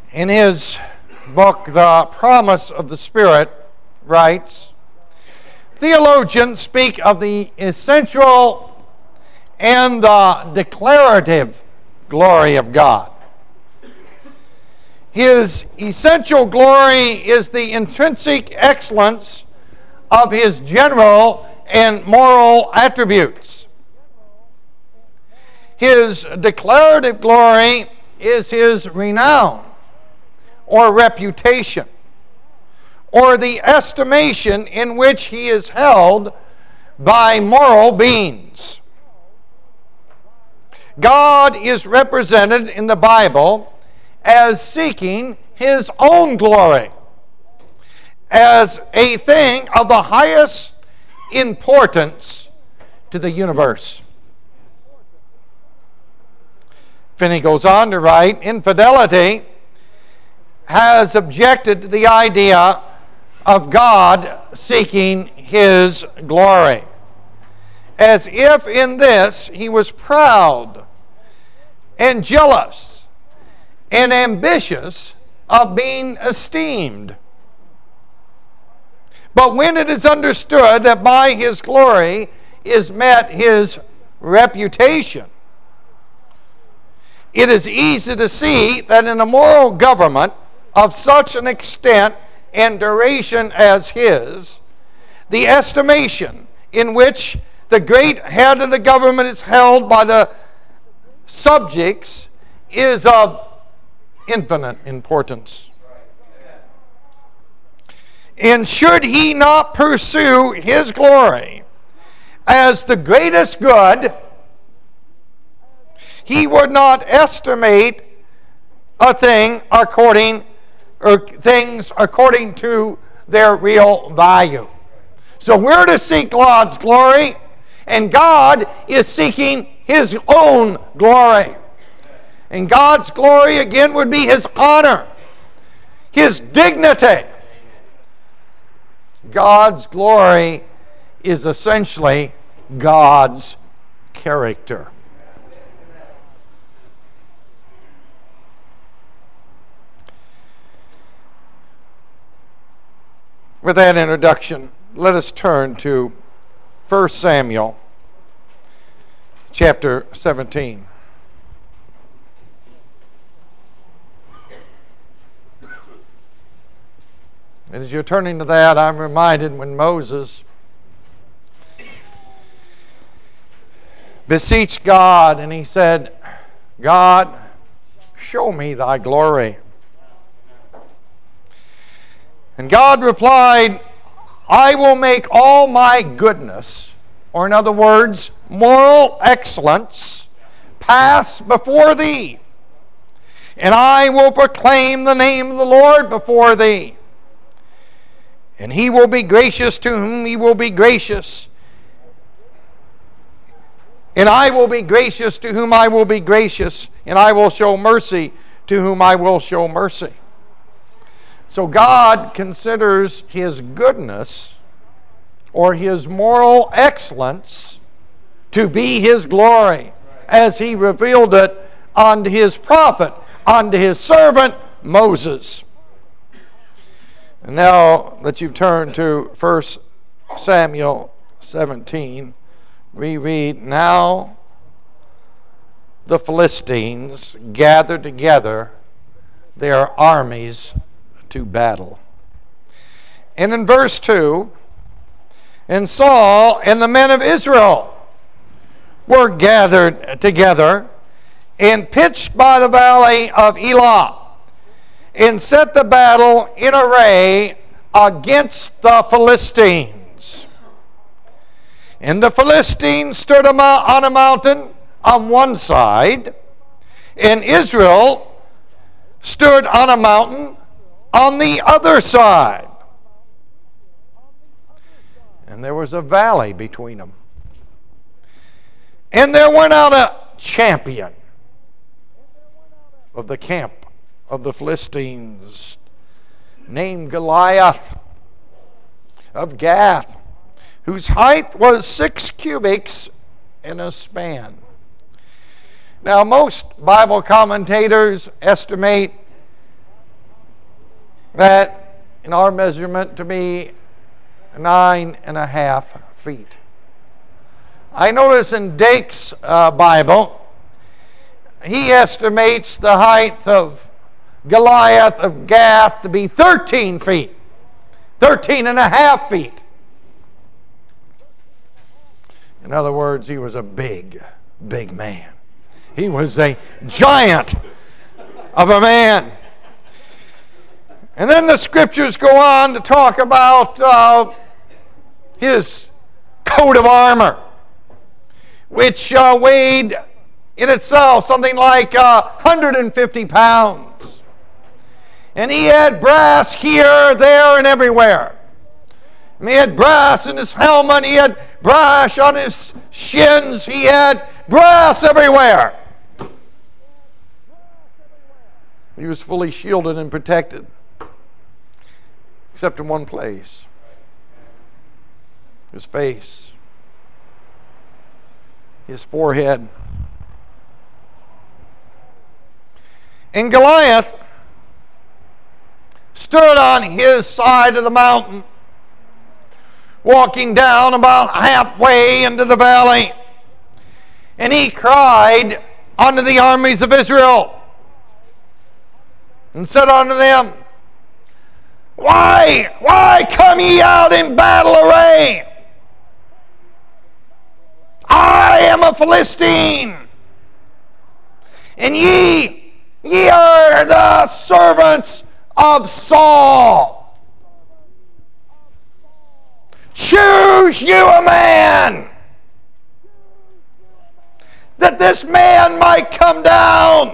in his book, The Promise of the Spirit, writes, theologians speak of the essential and the declarative glory of God. His essential glory is the intrinsic excellence of his general and moral attributes. His declarative glory is his renown or reputation, or the estimation in which he is held by moral beings. God is represented in the Bible as seeking his own glory, as a thing of the highest importance to the universe. Finney goes on to write, infidelity has objected to the idea of God seeking his glory, as if in this he was proud and jealous and ambitious of being esteemed. But when it is understood that by his glory is met his reputation, it is easy to see that in a moral government of such an extent and duration as his, the estimation in which the great head of the government is held by the subjects is of infinite importance. And should he not pursue his glory as the greatest good, he would not estimate things according to their real value. So we're to seek God's glory, and God is seeking his own glory. And God's glory again would be his honor, his dignity. God's glory is essentially God's character. With that introduction, let us turn to 1 Samuel chapter 17. And as you're turning to that, I'm reminded when Moses beseeched God and he said, God, show me thy glory. And God replied, I will make all my goodness, or in other words, moral excellence, pass before thee. And I will proclaim the name of the Lord before thee. And he will be gracious to whom he will be gracious. And I will be gracious to whom I will be gracious. And I will show mercy to whom I will show mercy. So God considers his goodness or his moral excellence to be his glory, as he revealed it unto his prophet, unto his servant Moses. And now that you've turned to 1 Samuel 17, we read, now the Philistines gathered together their armies to battle. And in verse 2, and Saul and the men of Israel were gathered together and pitched by the valley of Elah, and set the battle in array against the Philistines. And the Philistines stood on a mountain on one side, and Israel stood on a mountain on the other side. And there was a valley between them. And there went out a champion of the camp of the Philistines, named Goliath of Gath, whose height was 6 cubits in a span. Now, most Bible commentators estimate that in our measurement to be 9.5 feet. I notice in Dake's Bible, he estimates the height of Goliath of Gath to be 13 feet, 13.5 feet. In other words, he was a big, big man. He was a giant of a man. And then the scriptures go on to talk about his coat of armor, which weighed in itself something like 150 pounds. And he had brass here, there, and everywhere. And he had brass in his helmet. He had brass on his shins. He had brass everywhere. He was fully shielded and protected, except in one place: his face, his forehead. And Goliath stood on his side of the mountain, walking down about halfway into the valley, and he cried unto the armies of Israel and said unto them, Why come ye out in battle array? I am a Philistine, and ye are the servants of Saul. Choose you a man, that this man might come down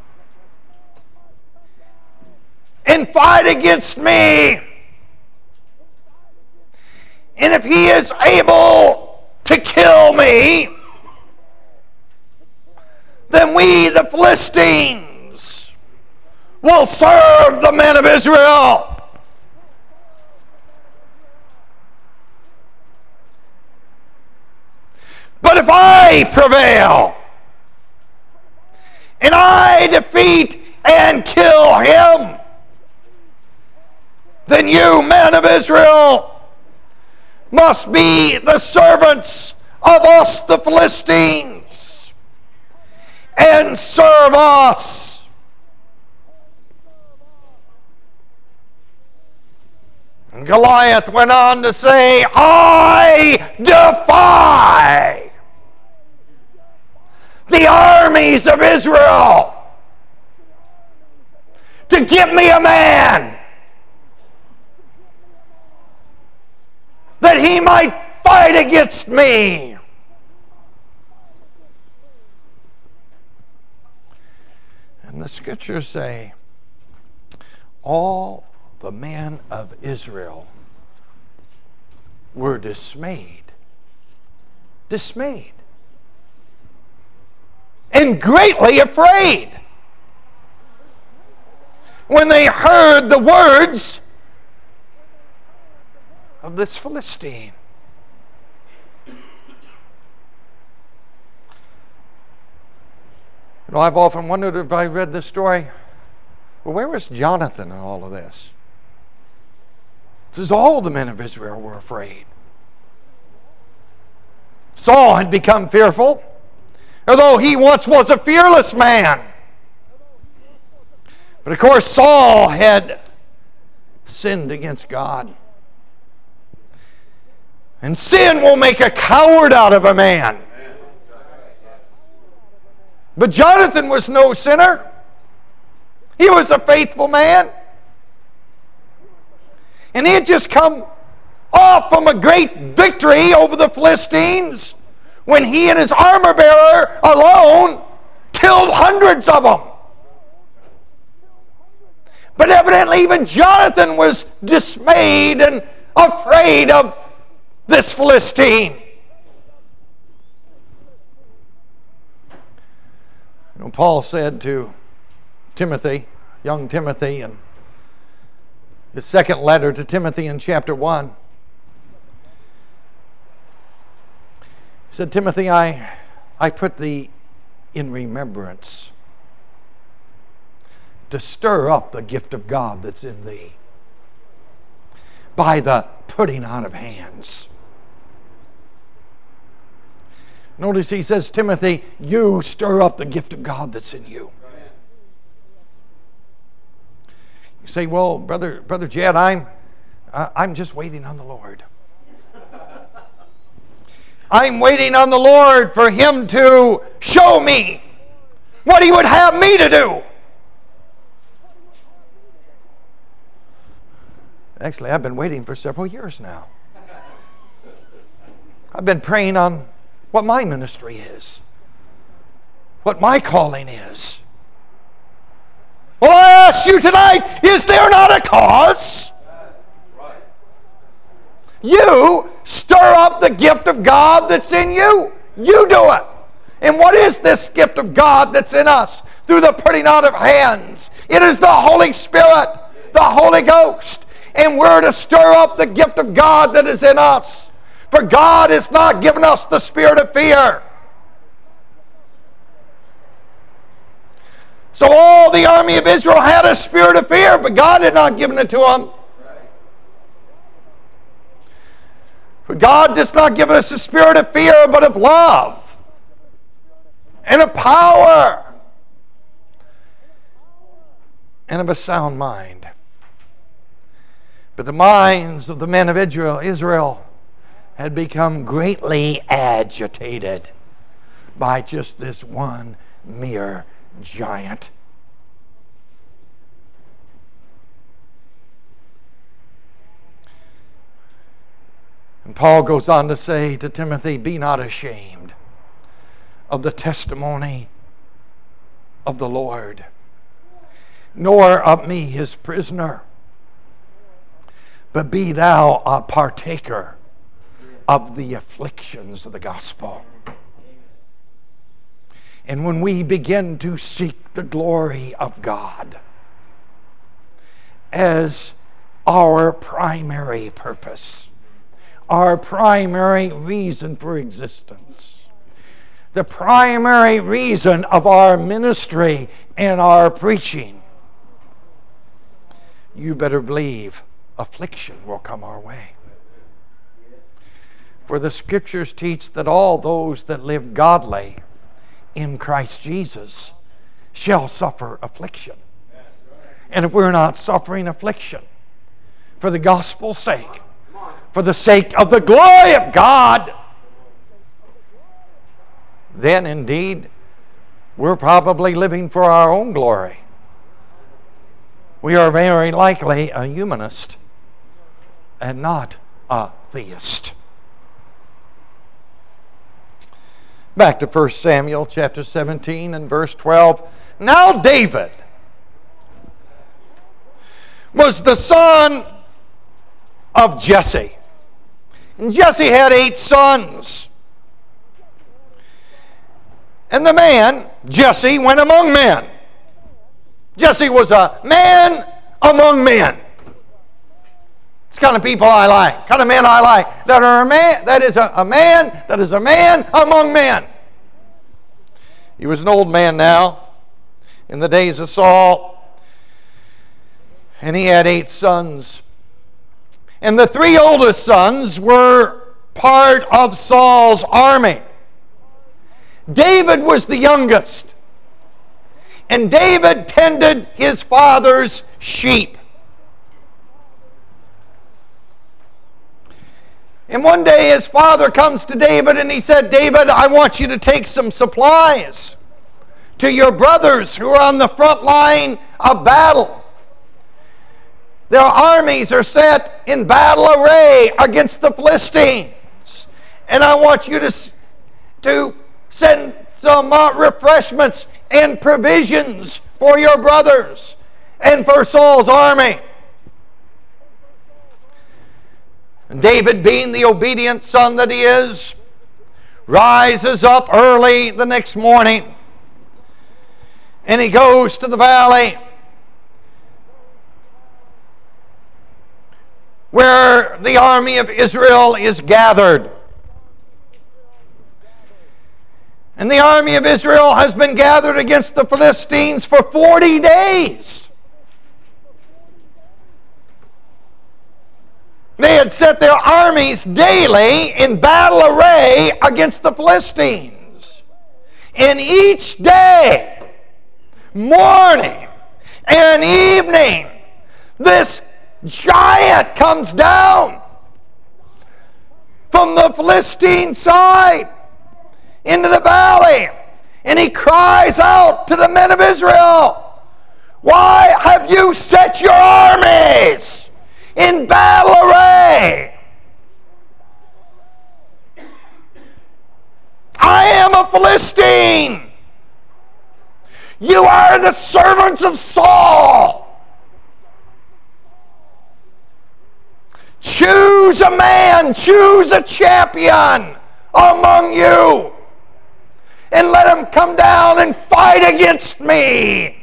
and fight against me. And if he is able to kill me, then we, the Philistines, will serve the men of Israel. But if I prevail, and I defeat and kill him, then you, men of Israel, must be the servants of us, the Philistines, and serve us. And Goliath went on to say, I defy the armies of Israel to give me a man that he might fight against me. And the scriptures say, all the men of Israel were dismayed, and greatly afraid when they heard the words of this Philistine. I've often wondered if I read this story, well, where was Jonathan in all of this? It says all the men of Israel were afraid. Saul had become fearful, although he once was a fearless man. But of course, Saul had sinned against God. And sin will make a coward out of a man. But Jonathan was no sinner. He was a faithful man. And he had just come off from a great victory over the Philistines when he and his armor bearer alone killed hundreds of them. But evidently even Jonathan was dismayed and afraid of this Philistine. You know, Paul said to Timothy, young Timothy, in his second letter to Timothy in chapter 1, he said, Timothy, I put thee in remembrance to stir up the gift of God that's in thee by the putting on of hands. Notice he says, Timothy, you stir up the gift of God that's in you. You say, well, Brother Jed, I'm just waiting on the Lord. I'm waiting on the Lord for Him to show me what He would have me to do. Actually, I've been waiting for several years now. I've been praying on what my ministry is, what my calling is. Well, I ask you tonight, is there not a cause? You stir up the gift of God that's in you. You do it. And what is this gift of God that's in us through the putting on of hands? It is the Holy Spirit, the Holy Ghost. And we're to stir up the gift of God that is in us. For God has not given us the spirit of fear. So all the army of Israel had a spirit of fear, but God had not given it to them. For God does not give us a spirit of fear, but of love and of power and of a sound mind. But the minds of the men of Israel had become greatly agitated by just this one mere giant. And Paul goes on to say to Timothy, be not ashamed of the testimony of the Lord, nor of me his prisoner, but be thou a partaker of the afflictions of the gospel. And when we begin to seek the glory of God as our primary purpose, our primary reason for existence, the primary reason of our ministry and our preaching, you better believe affliction will come our way. For the Scriptures teach that all those that live godly in Christ Jesus shall suffer affliction. And if we're not suffering affliction for the gospel's sake, for the sake of the glory of God, then indeed we're probably living for our own glory. We are very likely a humanist and not a theist. Back to 1 Samuel chapter 17 and verse 12. Now David was the son of Jesse. And Jesse had 8 sons. And the man, Jesse, went among men. Jesse was a man among men. It's the kind of people I like, kind of men I like, that are a man, that is a man among men. He was an old man now in the days of Saul, and he had 8 sons. And the 3 oldest sons were part of Saul's army. David was the youngest, and David tended his father's sheep. And one day his father comes to David and he said, David, I want you to take some supplies to your brothers who are on the front line of battle. Their armies are set in battle array against the Philistines. And I want you to send some refreshments and provisions for your brothers and for Saul's army. And David, being the obedient son that he is, rises up early the next morning and he goes to the valley where the army of Israel is gathered. And the army of Israel has been gathered against the Philistines for 40 days. They had set their armies daily in battle array against the Philistines. And each day, morning and evening, this giant comes down from the Philistine side into the valley, and he cries out to the men of Israel, "Why have you set your armies in battle array? I am a Philistine. You are the servants of Saul. Choose a man, choose a champion among you, and let him come down and fight against me.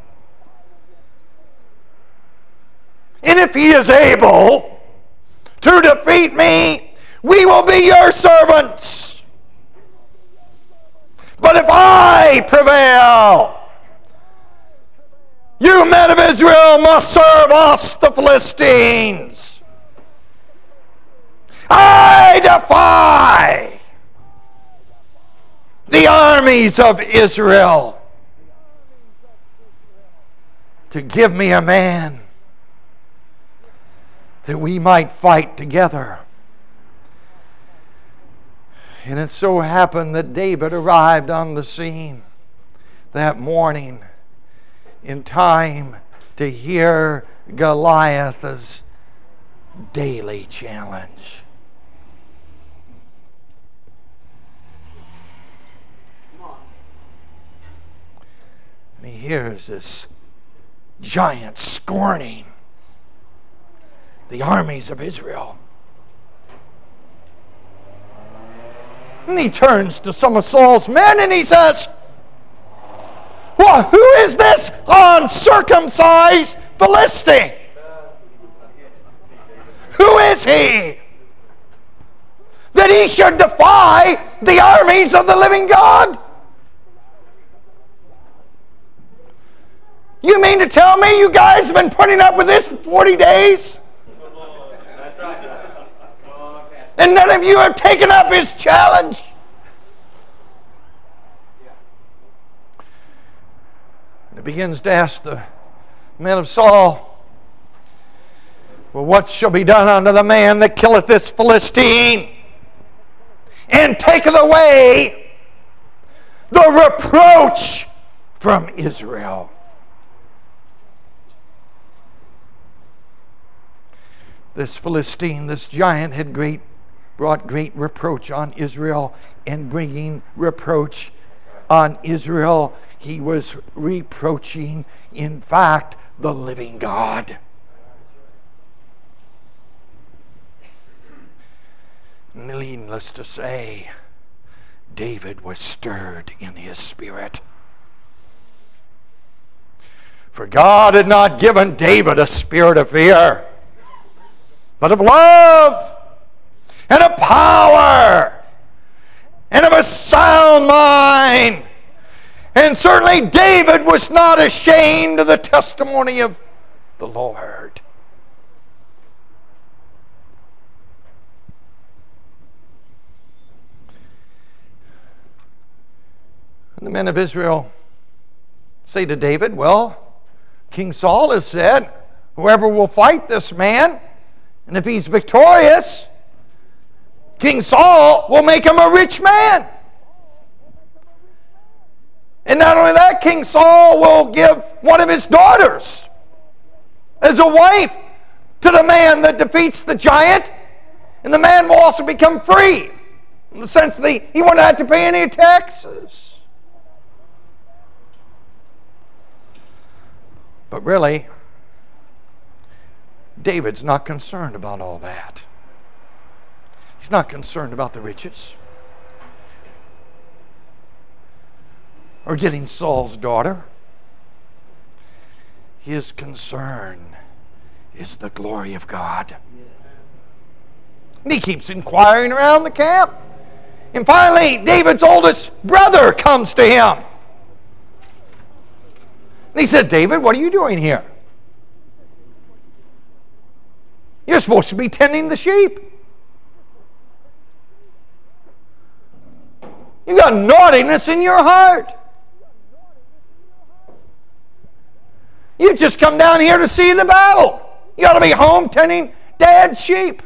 And if he is able to defeat me, we will be your servants. But if I prevail, you men of Israel must serve us, the Philistines. I defy the armies of Israel to give me a man that we might fight together." And it so happened that David arrived on the scene that morning in time to hear Goliath's daily challenge. And he hears this giant scorning the armies of Israel. And he turns to some of Saul's men and he says, "Well, who is this uncircumcised Philistine? Who is he that he should defy the armies of the living God? You mean to tell me you guys have been putting up with this for 40 days? That's right. And none of you have taken up his challenge?" And it begins to ask the men of Saul, "Well, what shall be done unto the man that killeth this Philistine, and taketh away the reproach from Israel?" This Philistine, this giant, had brought great reproach on Israel, and bringing reproach on Israel, he was reproaching, in fact, the living God. Needless to say, David was stirred in his spirit. For God had not given David a spirit of fear, but of love and of power and of a sound mind. And certainly David was not ashamed of the testimony of the Lord. And the men of Israel say to David, "Well, King Saul has said, whoever will fight this man, and if he's victorious, King Saul will make him a rich man. And not only that, King Saul will give one of his daughters as a wife to the man that defeats the giant, and the man will also become free, in the sense that he won't have to pay any taxes." But really, David's not concerned about all that. He's not concerned about the riches or getting Saul's daughter. His concern is the glory of God. And he keeps inquiring around the camp. And finally, David's oldest brother comes to him. And he said, "David, what are you doing here?" You're supposed to be tending the sheep. You got naughtiness in your heart. You just come down here to see the battle. You ought to be home tending Dad's sheep.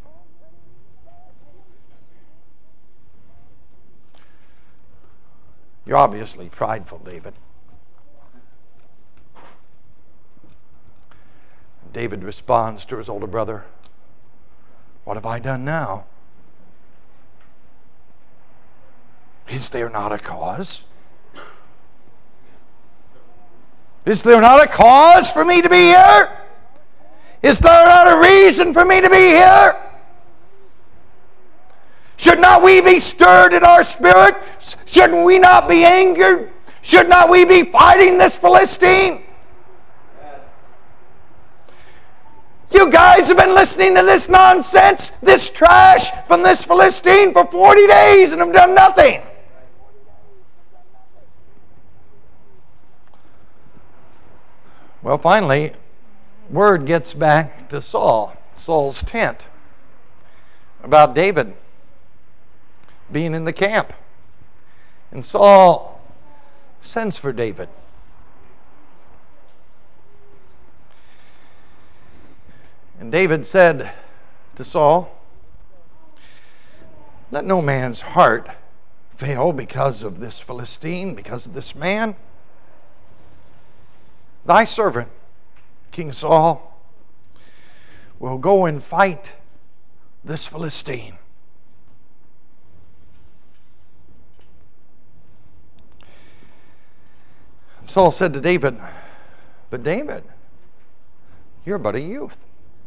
You're obviously prideful, David. David responds to his older brother, "What have I done now? Is there not a cause? Is there not a cause for me to be here? Is there not a reason for me to be here? Should not we be stirred in our spirit? Shouldn't we not be angered? Should not we be fighting this Philistine? You guys have been listening to this nonsense, this trash from this Philistine for 40 days and have done nothing." Well, finally, word gets back to Saul's tent, about David being in the camp. And Saul sends for David. And David said to Saul, "Let no man's heart fail because of this Philistine, because of this man. Thy servant, King Saul, will go and fight this Philistine." And Saul said to David, "But David, you're but a youth."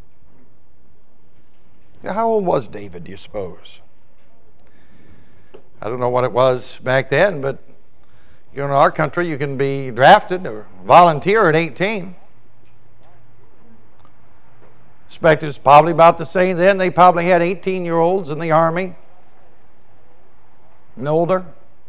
Now, how old was David, do you suppose? I don't know what it was back then, but in our country, you can be drafted or volunteer at 18. I expect it's probably about the same then. They probably had 18-year-olds in the army and older.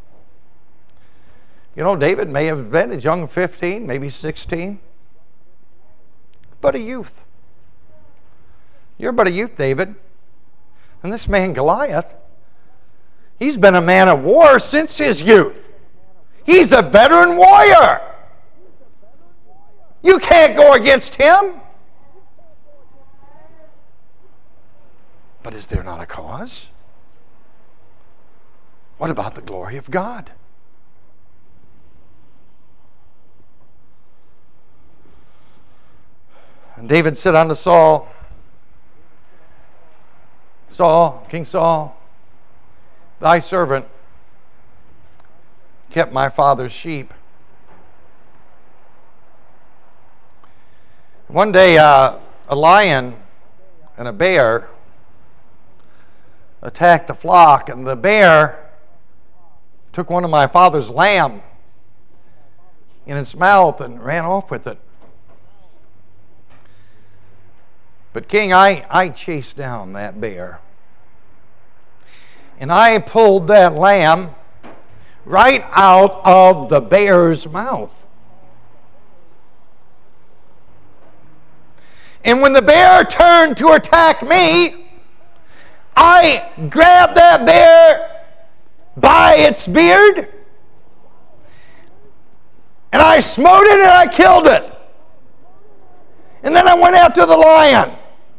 David may have been as young as 15, maybe 16, but a youth. You're but a youth, David. And this man Goliath, he's been a man of war since his youth. He's a veteran warrior. You can't go against him. But is there not a cause? What about the glory of God? And David said unto Saul, King Saul, thy servant kept my father's sheep. One day, a lion and a bear attacked the flock, and the bear took one of my father's lamb in its mouth and ran off with it. But King, I chased down that bear, and I pulled that lamb right out of the bear's mouth. And when the bear turned to attack me, I grabbed that bear by its beard, and I smote it and I killed it. And then I went after the lion,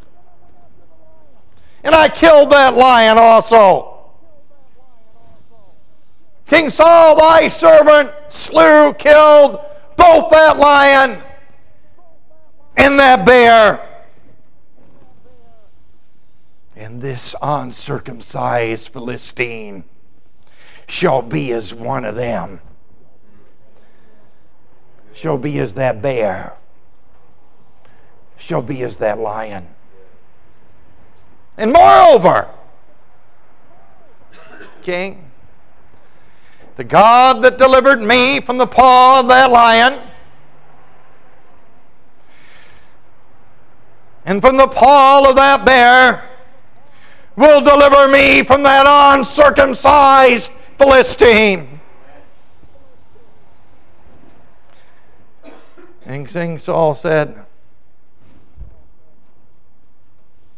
and I killed that lion also. King Saul, thy servant, killed both that lion and that bear. And this uncircumcised Philistine shall be as one of them. Shall be as that bear. Shall be as that lion. And moreover, King, the God that delivered me from the paw of that lion and from the paw of that bear will deliver me from that uncircumcised Philistine. And King Saul said,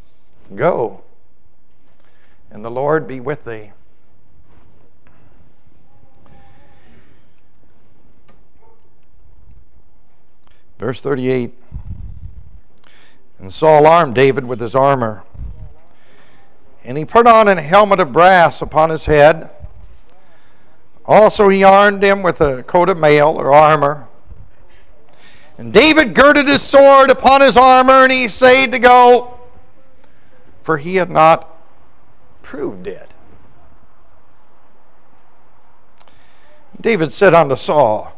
Go, and the Lord be with thee. Verse 38. And Saul armed David with his armor, and he put on a helmet of brass upon his head. Also he armed him with a coat of mail or armor. And David girded his sword upon his armor, and he essayed to go, for he had not proved it. David said unto Saul,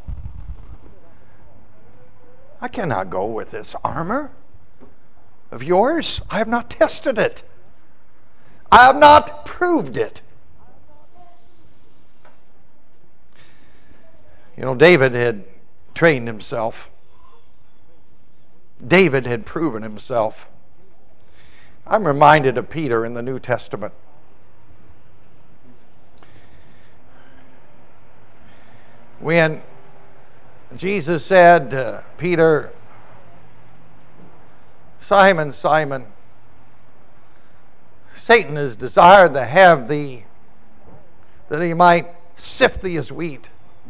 I cannot go with this armor of yours. I have not tested it. I have not proved it. You know, David had trained himself. David had proven himself. I'm reminded of Peter in the New Testament. When Jesus said to Peter, Simon, Simon, Satan has desired to have thee, that he might sift thee as wheat.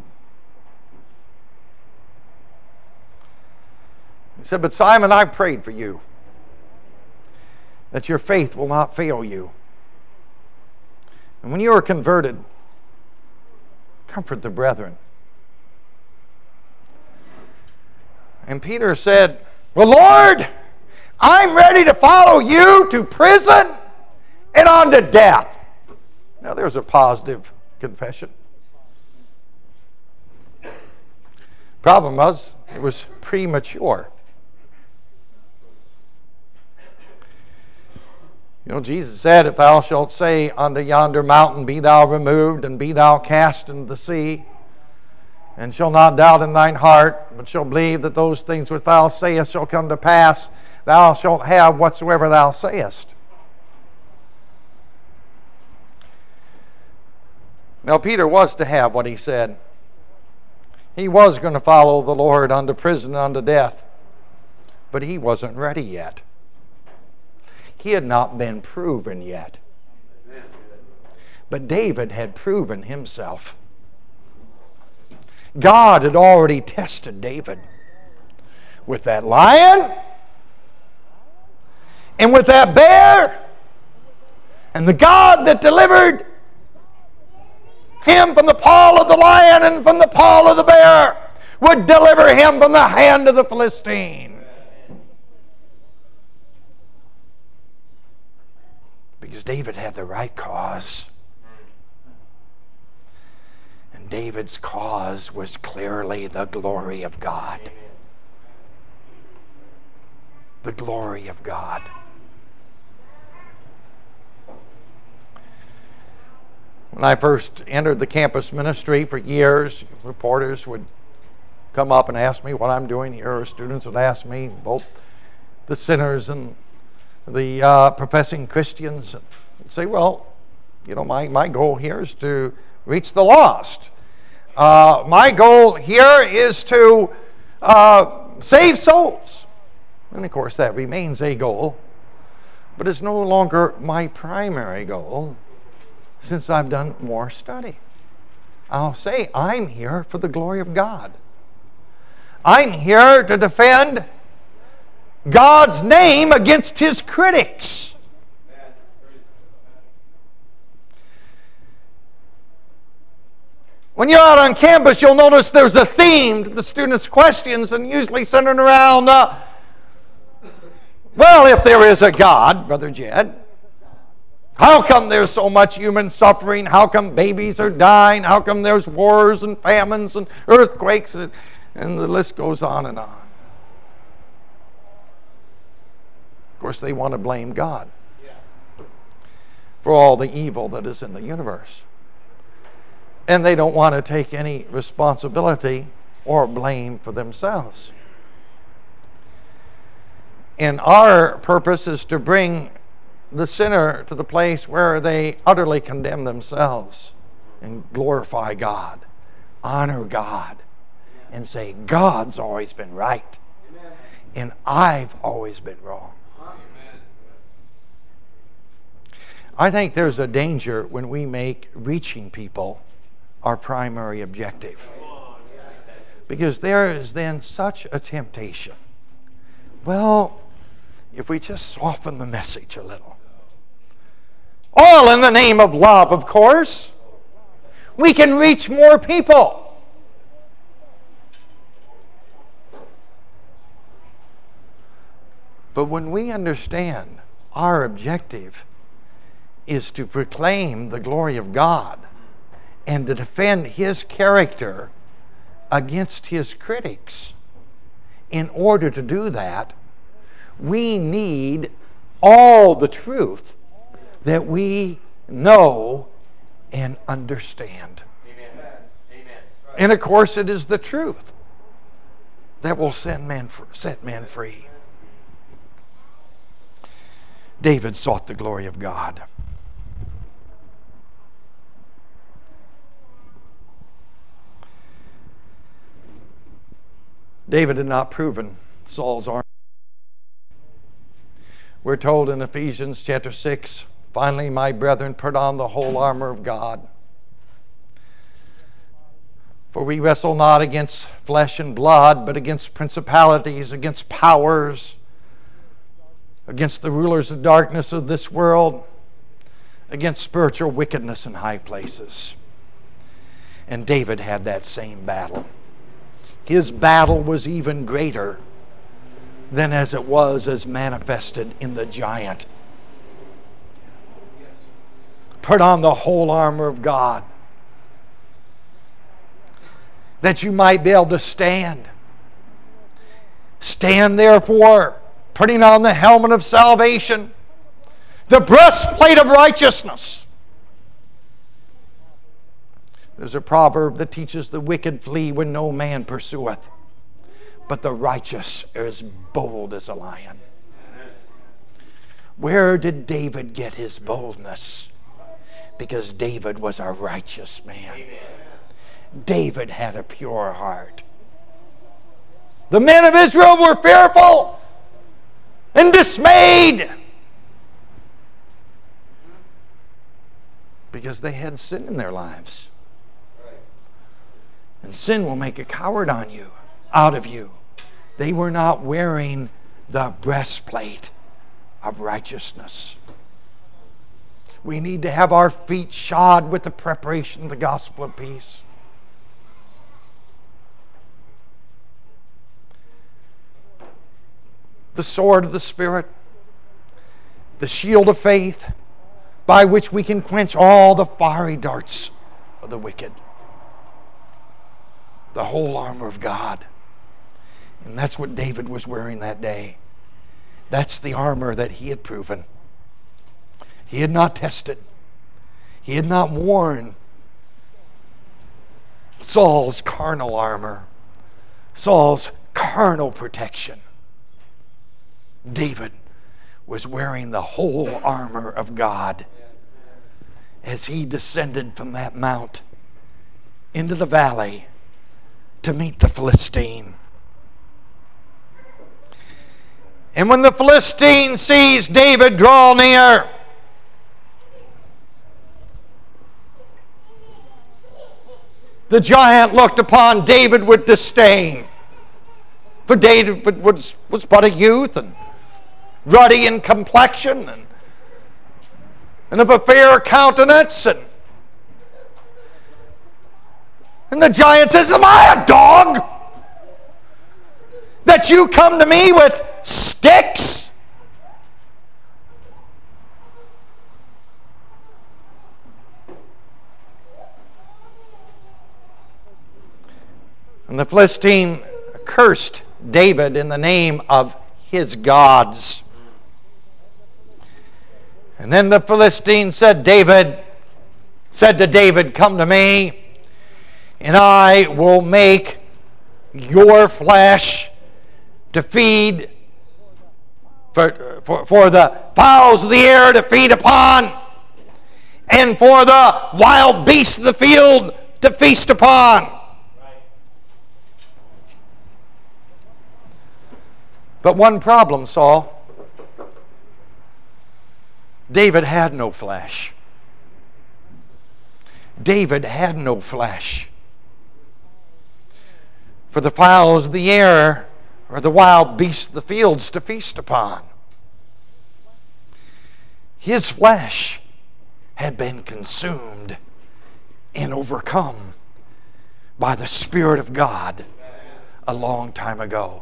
He said, but Simon, I've prayed for you, that your faith will not fail you. And when you are converted, comfort the brethren. And Peter said, well, Lord, I'm ready to follow you to prison and on to death. Now there's a positive confession. Problem was, it was premature. You know, Jesus said, if thou shalt say unto yonder mountain, be thou removed, and be thou cast into the sea, and shall not doubt in thine heart, but shall believe that those things which thou sayest shall come to pass, thou shalt have whatsoever thou sayest. Now Peter was to have what he said. He was going to follow the Lord unto prison and unto death, but he wasn't ready yet. He had not been proven yet. But David had proven himself. God had already tested David with that lion and with that bear, and the God that delivered him from the paw of the lion and from the paw of the bear would deliver him from the hand of the Philistine. Because David had the right cause. And David's cause was clearly the glory of God. The glory of God. When I first entered the campus ministry, for years, reporters would come up and ask me what I'm doing here, or students would ask me, both the sinners and the professing Christians, and say, well, you know, my goal here is to reach the lost. My goal here is to save souls. And of course that remains a goal, but it's no longer my primary goal since I've done more study. I'll say I'm here for the glory of God. I'm here to defend God's name against His critics. When you're out on campus, you'll notice there's a theme to the students' questions, and usually centered around, well, if there is a God, Brother Jed, how come there's so much human suffering? How come babies are dying? How come there's wars and famines and earthquakes? And the list goes on and on. Of course, they want to blame God for all the evil that is in the universe. And they don't want to take any responsibility or blame for themselves. And our purpose is to bring the sinner to the place where they utterly condemn themselves and glorify God, honor God, and say, God's always been right, and I've always been wrong. I think there's a danger when we make reaching people our primary objective. Because there is then such a temptation. Well, if we just soften the message a little. All in the name of love, of course. We can reach more people. But when we understand our objective is to proclaim the glory of God and to defend His character against His critics, in order to do that, we need all the truth that we know and understand. Amen. And of course, it is the truth that will set men free. David sought the glory of God. David had not proven Saul's armor. We're told in Ephesians chapter 6, finally, my brethren, put on the whole armor of God. For we wrestle not against flesh and blood, but against principalities, against powers, against the rulers of darkness of this world, against spiritual wickedness in high places. And David had that same battle. His battle was even greater than as it was as manifested in the giant. Put on the whole armor of God, that you might be able to stand. Stand therefore, putting on the helmet of salvation, the breastplate of righteousness. There's a proverb that teaches the wicked flee when no man pursueth, but the righteous are as bold as a lion. Where did David get his boldness? Because David was a righteous man. David had a pure heart. The men of Israel were fearful and dismayed because they had sin in their lives. And sin will make a coward out of you. They were not wearing the breastplate of righteousness. We need to have our feet shod with the preparation of the gospel of peace. The sword of the Spirit, the shield of faith, by which we can quench all the fiery darts of the wicked. The whole armor of God. And that's what David was wearing that day. That's the armor that he had proven. He had not tested. He had not worn Saul's carnal armor, Saul's carnal protection. David was wearing the whole armor of God as he descended from that mount into the valley to meet the Philistine. And when the Philistine sees David draw near, the giant looked upon David with disdain. For David was but a youth and ruddy in complexion and of a fair countenance. And the giant says, am I a dog that you come to me with sticks? And the Philistine cursed David in the name of his gods. And then the Philistine said to David, come to me, and I will make your flesh to feed for the fowls of the air to feed upon, and for the wild beasts of the field to feast upon. But one problem, Saul. David had no flesh. David had no flesh. For the fowls of the air or the wild beasts of the fields to feast upon. His flesh had been consumed and overcome by the Spirit of God a long time ago.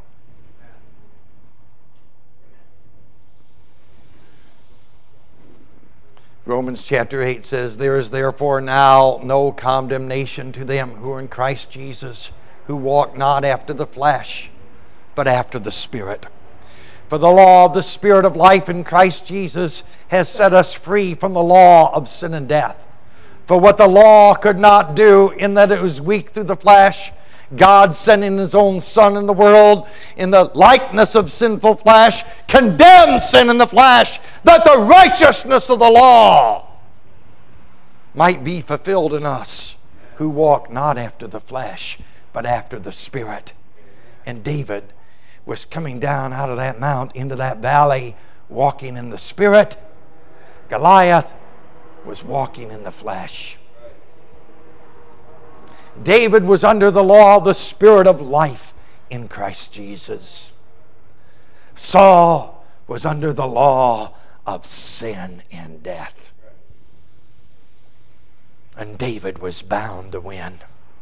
Romans chapter 8 says, "There is therefore now no condemnation to them who are in Christ Jesus, who walk not after the flesh, but after the Spirit. For the law of the Spirit of life in Christ Jesus has set us free from the law of sin and death. For what the law could not do, in that it was weak through the flesh, God sending His own Son in the world in the likeness of sinful flesh, condemned sin in the flesh, that the righteousness of the law might be fulfilled in us, who walk not after the flesh, but after the Spirit." And David was coming down out of that mount into that valley, walking in the Spirit. Goliath was walking in the flesh. David was under the law of the Spirit of life in Christ Jesus. Saul was under the law of sin and death. And David was bound to win.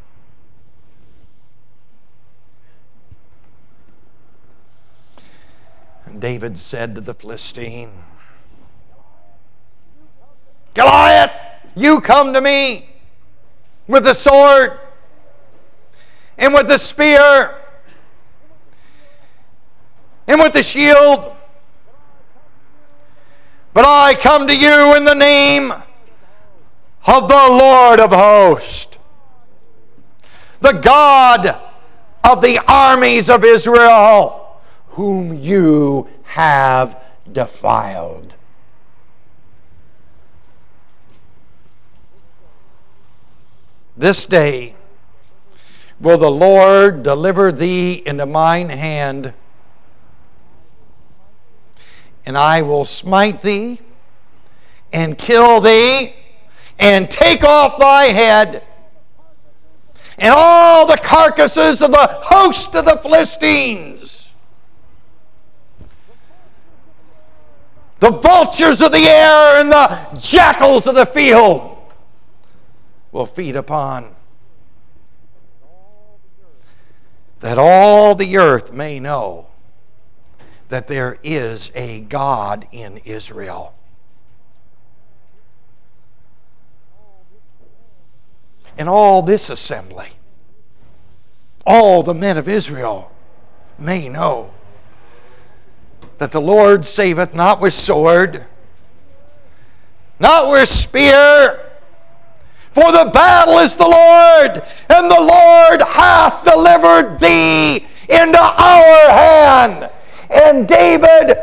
And David said to the Philistine, "Goliath, you come to me with the sword and with the spear and with the shield, but I come to you in the name of the Lord of hosts, the God of the armies of Israel, whom you have defiled." This day will the Lord deliver thee into mine hand, and I will smite thee and kill thee and take off thy head and all the carcasses of the host of the Philistines. The vultures of the air and the jackals of the field will feed upon, that all the earth may know that there is a God in Israel. And all this assembly, all the men of Israel, may know that the Lord saveth not with sword, not with spear, for the battle is the Lord, and the Lord hath delivered thee into our hand. And David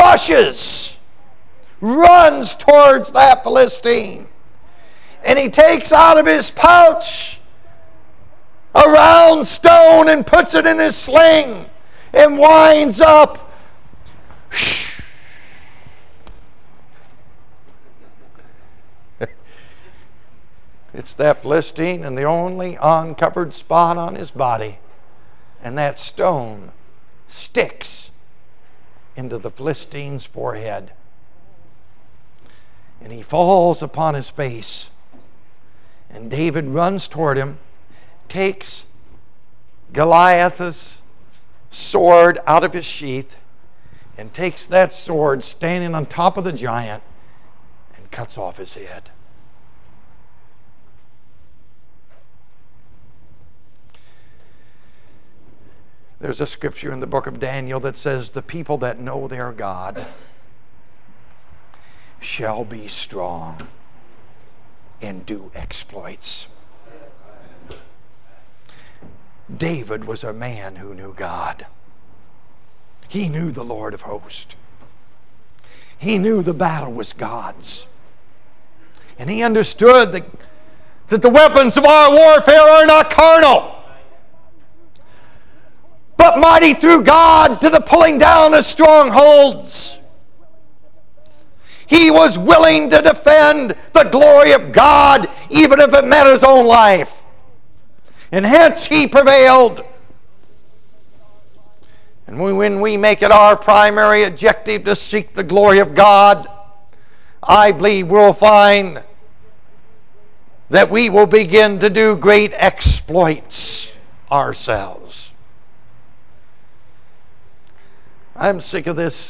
runs towards that Philistine. And he takes out of his pouch a round stone and puts it in his sling and winds up. It's that Philistine and the only uncovered spot on his body. And that stone sticks into the Philistine's forehead. And he falls upon his face. And David runs toward him, takes Goliath's sword out of his sheath, and takes that sword standing on top of the giant and cuts off his head. There's a scripture in the book of Daniel that says, "The people that know their God shall be strong and do exploits." David was a man who knew God. He knew the Lord of hosts. He knew the battle was God's. And he understood that the weapons of our warfare are not carnal, but mighty through God to the pulling down of strongholds. He was willing to defend the glory of God, even if it meant his own life. And hence he prevailed. And when we make it our primary objective to seek the glory of God, I believe we'll find that we will begin to do great exploits ourselves. I'm sick of this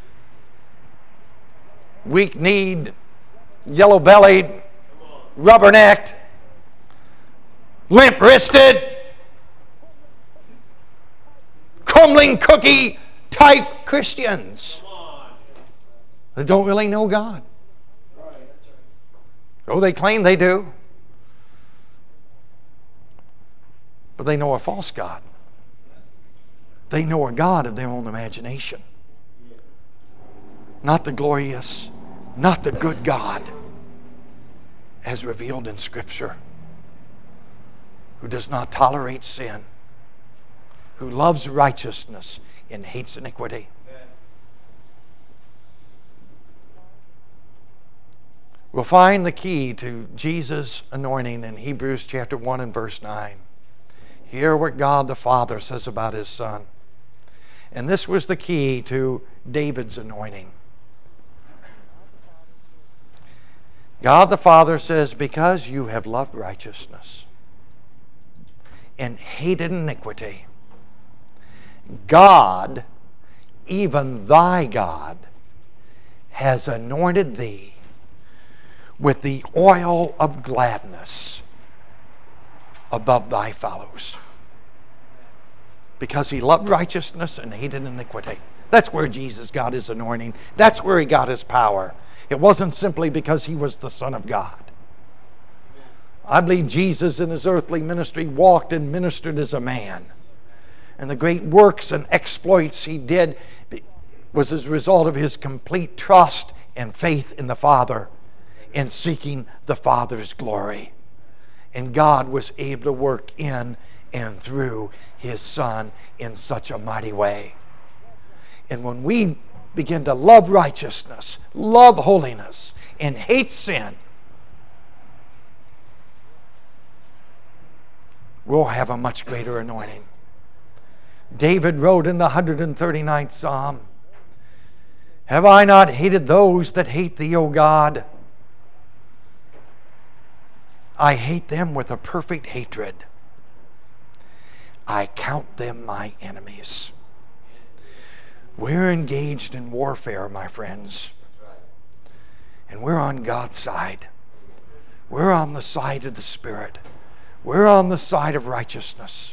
weak-kneed, yellow-bellied, rubbernecked, limp-wristed, crumbling cookie type Christians that don't really know God. Oh, they claim they do. But they know a false God. They know a God of their own imagination. Not the glorious, not the good God as revealed in Scripture, who does not tolerate sin, who loves righteousness and hates iniquity. We'll find the key to Jesus' anointing in Hebrews chapter 1 and verse 9. Hear what God the Father says about his Son. And this was the key to David's anointing. God the Father says, because you have loved righteousness and hated iniquity, God, even thy God, has anointed thee with the oil of gladness above thy fellows. Because he loved righteousness and hated iniquity. That's where Jesus got his anointing. That's where he got his power. It wasn't simply because he was the Son of God. I believe Jesus in his earthly ministry walked and ministered as a man. And the great works and exploits he did was as a result of his complete trust and faith in the Father and seeking the Father's glory. And God was able to work in and through his Son in such a mighty way. And when we begin to love righteousness, love holiness, and hate sin, we'll have a much greater anointing. David wrote in the 139th Psalm, have I not hated those that hate thee, O God? I hate them with a perfect hatred. I count them my enemies. We're engaged in warfare, my friends. And we're on God's side. We're on the side of the Spirit. We're on the side of righteousness.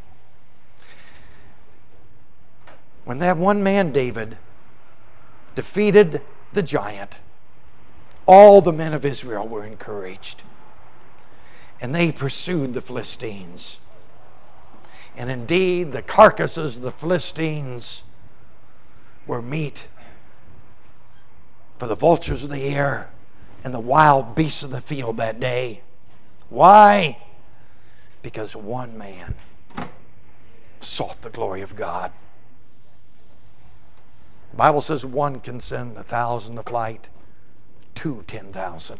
When that one man, David, defeated the giant, all the men of Israel were encouraged. And they pursued the Philistines. And indeed, the carcasses of the Philistines were meat for the vultures of the air and the wild beasts of the field that day. Why? Because one man sought the glory of God. The Bible says one can send 1,000 to flight, 2 10,000.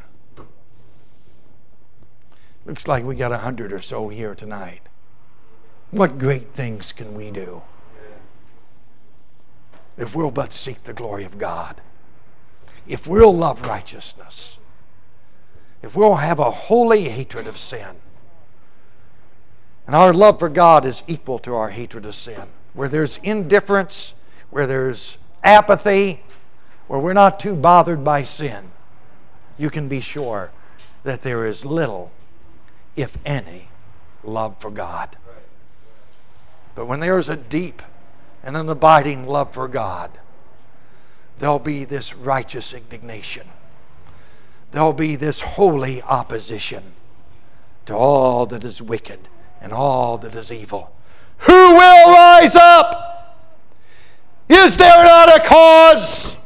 Looks like we got 100 or so here tonight. What great things can we do if we'll but seek the glory of God? If we'll love righteousness, if we'll have a holy hatred of sin. And our love for God is equal to our hatred of sin. Where there's indifference, where there's apathy, where we're not too bothered by sin, you can be sure that there is little, if any, love for God. But when there is a deep and an abiding love for God, there'll be this righteous indignation. There'll be this holy opposition to all that is wicked and all that is evil. Who will rise up? Is there not a cause?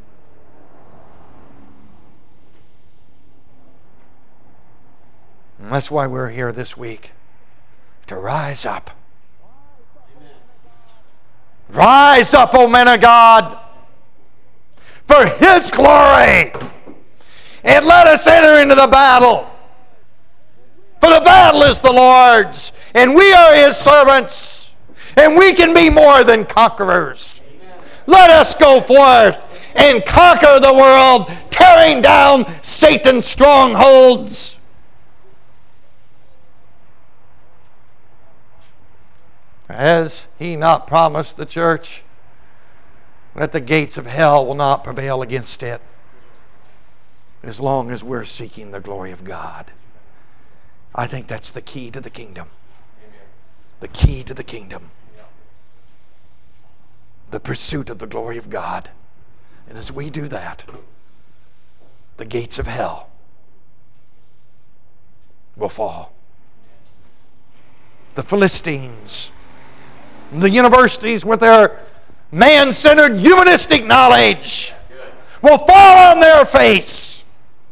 And that's why we're here this week, to rise up. Rise up, O men of God. for His glory. And let us enter into the battle. For the battle is the Lord's, and we are His servants, and we can be more than conquerors. Let us go forth and conquer the world, tearing down Satan's strongholds. Has He not promised the church that the gates of hell will not prevail against it as long as we're seeking the glory of God? I think that's the key to the kingdom. The key to the kingdom. The pursuit of the glory of God. And as we do that, the gates of hell will fall. The Philistines, the universities with their man-centered humanistic knowledge will fall on their face.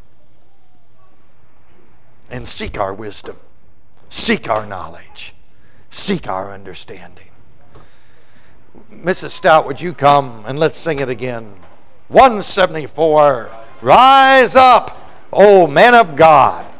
And seek our wisdom, seek our knowledge, seek our understanding. Mrs. Stout, would you come and let's sing it again? 174, rise up, O man of God.